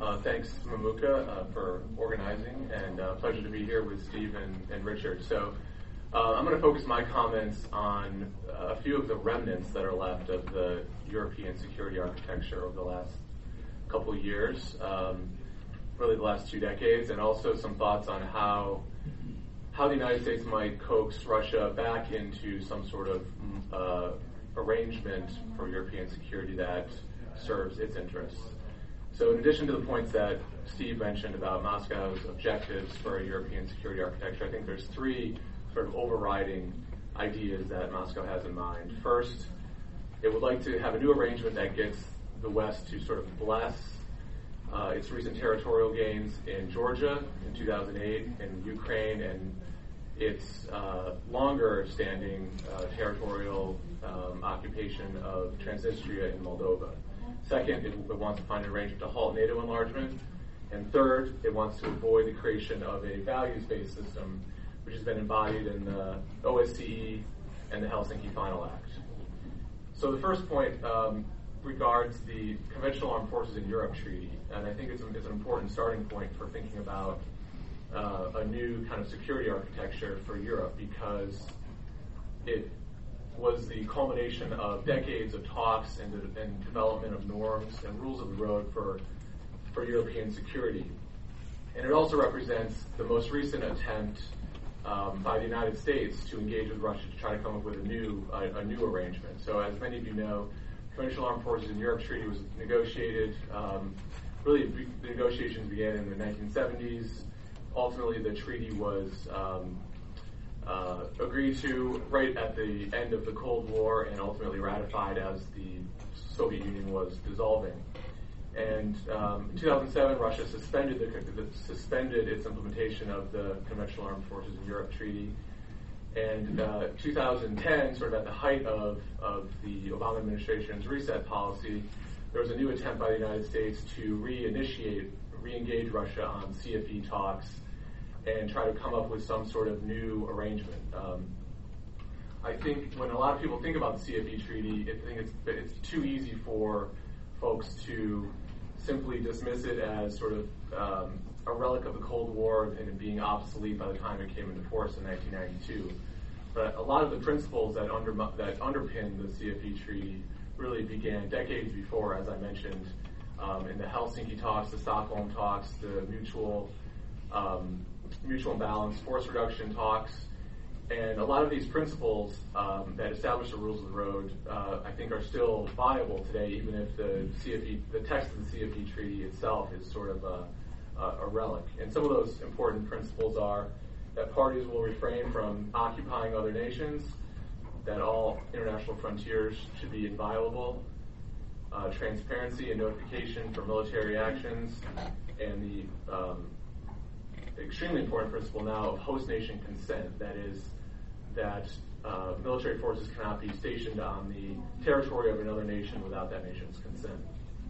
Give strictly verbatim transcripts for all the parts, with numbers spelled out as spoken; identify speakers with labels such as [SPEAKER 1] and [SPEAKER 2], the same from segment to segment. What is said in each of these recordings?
[SPEAKER 1] Uh, thanks, Mamuka, uh, for organizing, and uh, pleasure to be here with Steve and, and Richard. So uh, I'm going to focus my comments on uh, a few of the remnants that are left of the European security architecture over the last couple of years, um, really the last two decades, and also some thoughts on how how the United States might coax Russia back into some sort of uh, arrangement for European security that serves its interests. So in addition to the points that Steve mentioned about Moscow's objectives for a European security architecture, I think there's three sort of overriding ideas that Moscow has in mind. First, it would like to have a new arrangement that gets the West to sort of bless uh, its recent territorial gains in Georgia in two thousand eight, in Ukraine, and its uh, longer-standing uh, territorial um, occupation of Transnistria in Moldova. Second, it, it wants to find an arrangement to halt NATO enlargement. And third, it wants to avoid the creation of a values-based system, which has been embodied in the O S C E and the Helsinki Final Act. So the first point um, regards the Conventional Armed Forces in Europe Treaty, and I think it's, a, it's an important starting point for thinking about uh, a new kind of security architecture for Europe, because it was the culmination of decades of talks and, and development of norms and rules of the road for, for European security. And it also represents the most recent attempt um, by the United States to engage with Russia to try to come up with a new, uh, a new arrangement. So as many of you know, Conventional Armed Forces in Europe Treaty was negotiated, um, really the negotiations began in the nineteen seventies. Ultimately, the treaty was um, uh, agreed to right at the end of the Cold War and ultimately ratified as the Soviet Union was dissolving. And um, in two thousand seven, Russia suspended, the, the, suspended its implementation of the Conventional Armed Forces in Europe Treaty. And uh, two thousand ten, sort of at the height of, of the Obama administration's reset policy, there was a new attempt by the United States to reinitiate, re-engage Russia on C F E talks and try to come up with some sort of new arrangement. Um, I think when a lot of people think about the C F E treaty, I think it's, it's too easy for folks to simply dismiss it as sort of um, a relic of the Cold War and it being obsolete by the time it came into force in nineteen ninety-two. But a lot of the principles that, under, that underpin the C F E treaty really began decades before, as I mentioned, um, in the Helsinki talks, the Stockholm talks, the mutual um, mutual imbalance, force reduction talks, and a lot of these principles um, that establish the rules of the road, uh, I think, are still viable today, even if the C F E, the text of the C F E treaty itself is sort of a, a, a relic. And some of those important principles are that parties will refrain from occupying other nations, that all international frontiers should be inviolable, uh, transparency and notification for military actions, and the um, extremely important principle now of host nation consent, that is, that uh, military forces cannot be stationed on the territory of another nation without that nation's consent.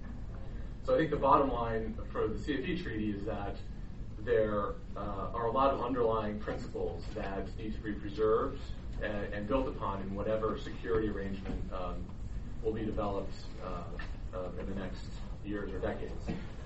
[SPEAKER 1] So I think the bottom line for the C F E treaty is that there uh, are a lot of underlying principles that need to be preserved and, and built upon in whatever security arrangement um, will be developed uh, uh, in the next years or decades.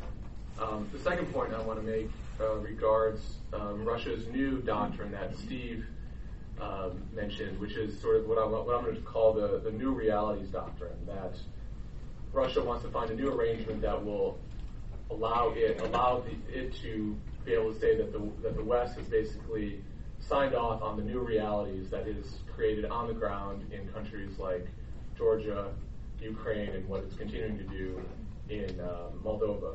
[SPEAKER 1] Um, the second point I want to make uh, regards um, Russia's new doctrine that Steve um, mentioned, which is sort of what, I, what I'm going to call the, the new realities doctrine, that Russia wants to find a new arrangement that will allow it allow the, it to be able to say that the that the West has basically signed off on the new realities that is created on the ground in countries like Georgia, Ukraine, and what it's continuing to do in uh, Moldova.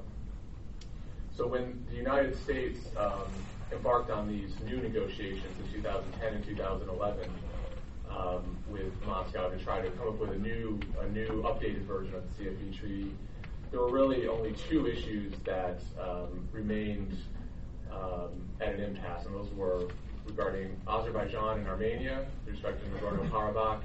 [SPEAKER 1] So when the United States um, embarked on these new negotiations in two thousand ten and two thousand eleven um, with Moscow to try to come up with a new, a new updated version of the C F E treaty, there were really only two issues that um, remained um, at an impasse, and those were regarding Azerbaijan and Armenia, with respect to Nagorno-Karabakh,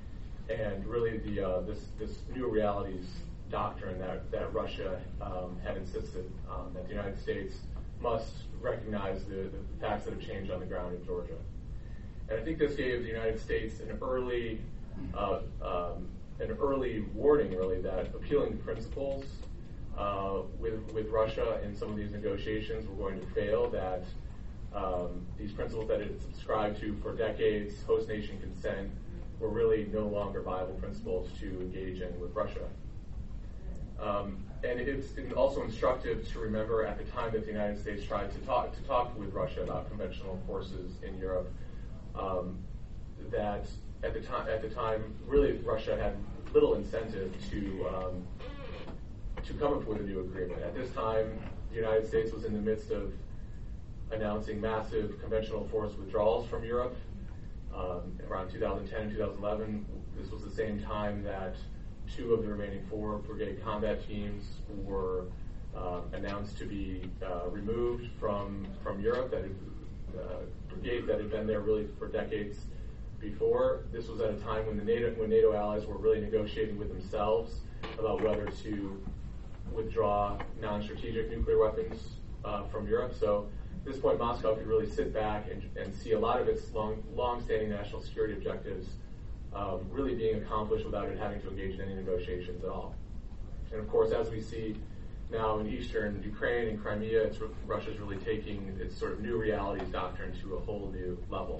[SPEAKER 1] and really the uh, this this new realities doctrine that, that Russia um, had insisted um, that the United States must recognize the, the facts that have changed on the ground in Georgia. And I think this gave the United States an early uh, um, an early warning, really, that appealing to principles uh, with with Russia in some of these negotiations were going to fail, that um, these principles that it had subscribed to for decades, host nation consent, were really no longer viable principles to engage in with Russia. Um, and it's also instructive to remember at the time that the United States tried to talk to talk with Russia about conventional forces in Europe, um, that at the time at the time really Russia had little incentive to um, to come up with a new agreement. At this time, the United States was in the midst of announcing massive conventional force withdrawals from Europe. Um, around two thousand ten and two thousand eleven, this was the same time that two of the remaining four brigade combat teams were uh, announced to be uh, removed from from Europe. That had, uh, brigades that had been there really for decades before. This was at a time when the NATO when NATO allies were really negotiating with themselves about whether to withdraw non-strategic nuclear weapons uh, from Europe. So at this point, Moscow could really sit back and, and see a lot of its long, long-standing national security objectives um, really being accomplished without it having to engage in any negotiations at all. And of course, as we see now in eastern Ukraine and Crimea, it's, Russia's really taking its sort of new realities doctrine to a whole new level.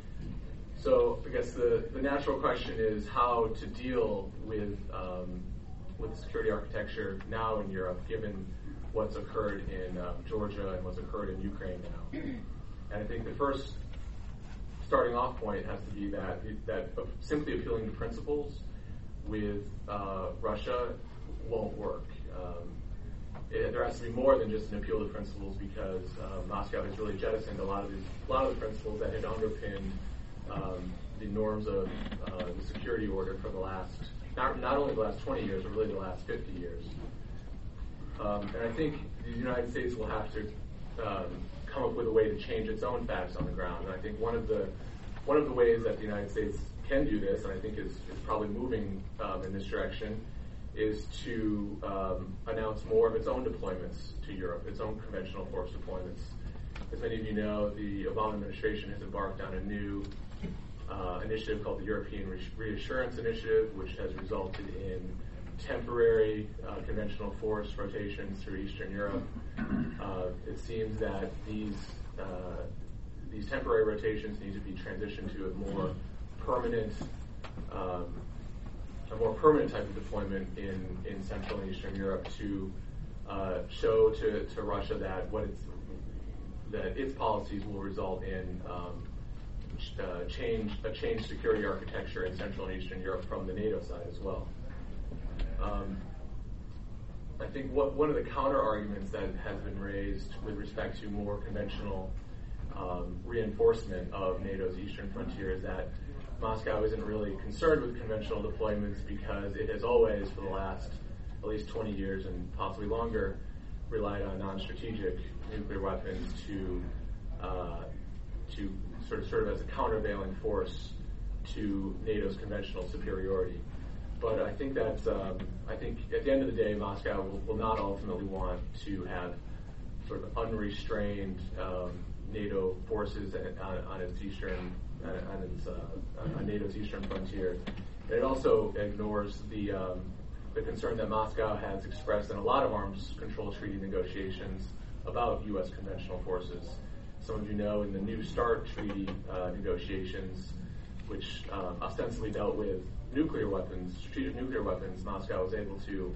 [SPEAKER 1] So I guess the, the natural question is how to deal with um, with the security architecture now in Europe, given what's occurred in um, Georgia and what's occurred in Ukraine now. And I think the first starting off point has to be that that simply appealing to principles with uh, Russia won't work. Um, it, there has to be more than just an appeal to principles, because uh, Moscow has really jettisoned a lot of these, a lot of the principles that had underpinned um, the norms of uh, the security order for the last, not not only the last twenty years, but really the last fifty years. Um, and I think the United States will have to um, come up with a way to change its own facts on the ground. And I think one of the one of the ways that the United States can do this, and I think is, is probably moving um, in this direction, is to um, announce more of its own deployments to Europe, its own conventional force deployments. As many of you know, the Obama administration has embarked on a new uh, initiative called the European Re- Reassurance Initiative, which has resulted in temporary uh, conventional force rotations through Eastern Europe. Uh, it seems that these uh, these temporary rotations need to be transitioned to a more permanent, um, a more permanent type of deployment in, in Central and Eastern Europe to uh, show to, to Russia that what it's that its policies will result in um, ch- uh, change a changed security architecture in Central and Eastern Europe from the NATO side as well. Um, I think what, one of the counter arguments that has been raised with respect to more conventional um, reinforcement of NATO's eastern frontier is that Moscow isn't really concerned with conventional deployments because it has always, for the last at least twenty years and possibly longer, relied on non-strategic nuclear weapons to uh, to sort of serve as a countervailing force to NATO's conventional superiority. But I think that um, I think at the end of the day, Moscow will, will not ultimately want to have sort of unrestrained um, NATO forces on, on its eastern on its uh, on NATO's eastern frontier. And it also ignores the um, the concern that Moscow has expressed in a lot of arms control treaty negotiations about U S conventional forces. Some of you know in the New START treaty uh, negotiations, which uh, ostensibly dealt with nuclear weapons, strategic nuclear weapons, Moscow was able to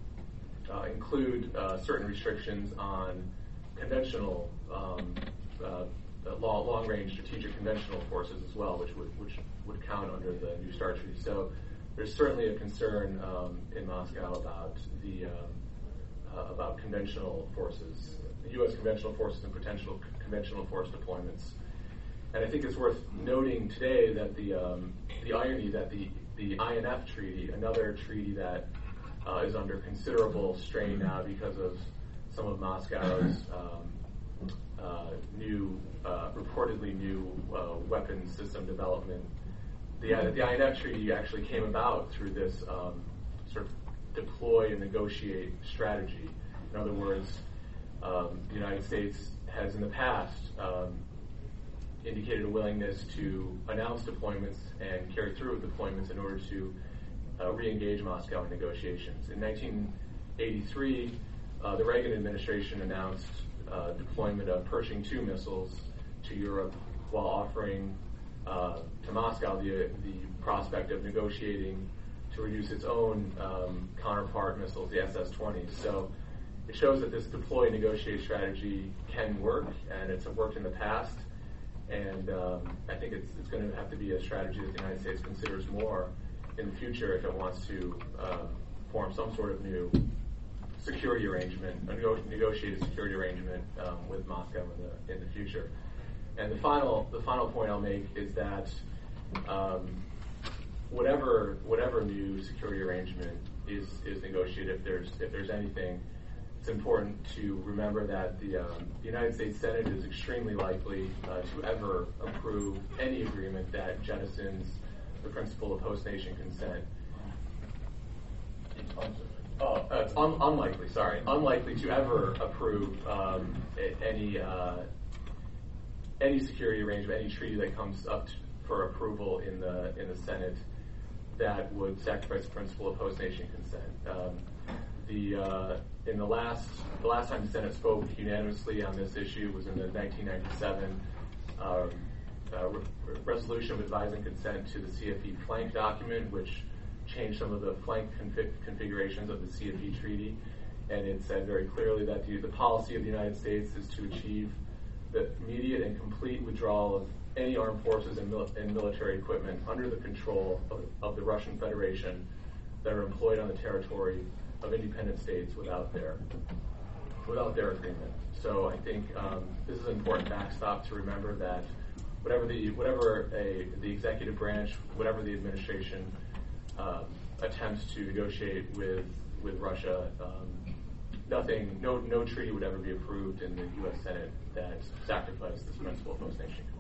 [SPEAKER 1] uh, include uh, certain restrictions on conventional, um, uh, long, long-range strategic conventional forces as well, which would which would count under the New START treaty. So there's certainly a concern um, in Moscow about the um, uh, about conventional forces, the U S conventional forces and potential c- conventional force deployments. And I think it's worth noting today that the um, the irony that the the I N F treaty, another treaty that uh, is under considerable strain now because of some of Moscow's um, uh, new, uh, reportedly new uh, weapons system development. The, uh, the I N F treaty actually came about through this um, sort of deploy and negotiate strategy. In other words, um, the United States has in the past um, indicated a willingness to announce deployments and carry through deployments in order to uh, re-engage Moscow in negotiations. In nineteen eighty-three, uh, the Reagan administration announced uh, deployment of Pershing two missiles to Europe while offering uh, to Moscow the, the prospect of negotiating to reduce its own um, counterpart missiles, the S S twenty. So it shows that this deploy negotiate strategy can work, and it's worked in the past. And um, I think it's, it's going to have to be a strategy that the United States considers more in the future if it wants to uh, form some sort of new security arrangement, a nego- negotiated security arrangement um, with Moscow in the in the future. And the final the final point I'll make is that um, whatever whatever new security arrangement is is negotiated, if there's if there's anything, it's important to remember that the, um, the United States Senate is extremely likely uh, to ever approve any agreement that jettisons the principle of host nation consent. Oh, uh, it's un- unlikely, sorry, unlikely to ever approve um, a- any uh, any security arrangement, any treaty that comes up t- for approval in the in the Senate that would sacrifice the principle of host nation consent. Um, the uh, in the last the last time the Senate spoke unanimously on this issue was in the nineteen ninety-seven um, uh, re- resolution of advising consent to the C F E flank document, which changed some of the flank config- configurations of the C F E treaty, and it said very clearly that the, the policy of the United States is to achieve the immediate and complete withdrawal of any armed forces and, mil- and military equipment under the control of, of the Russian Federation that are employed on the territory of independent states without their without their agreement. So I think um, this is an important backstop to remember that whatever the whatever a the executive branch, whatever the administration um, attempts to negotiate with with Russia, um, nothing, no no treaty would ever be approved in the U S Senate that sacrificed this principle of host nation.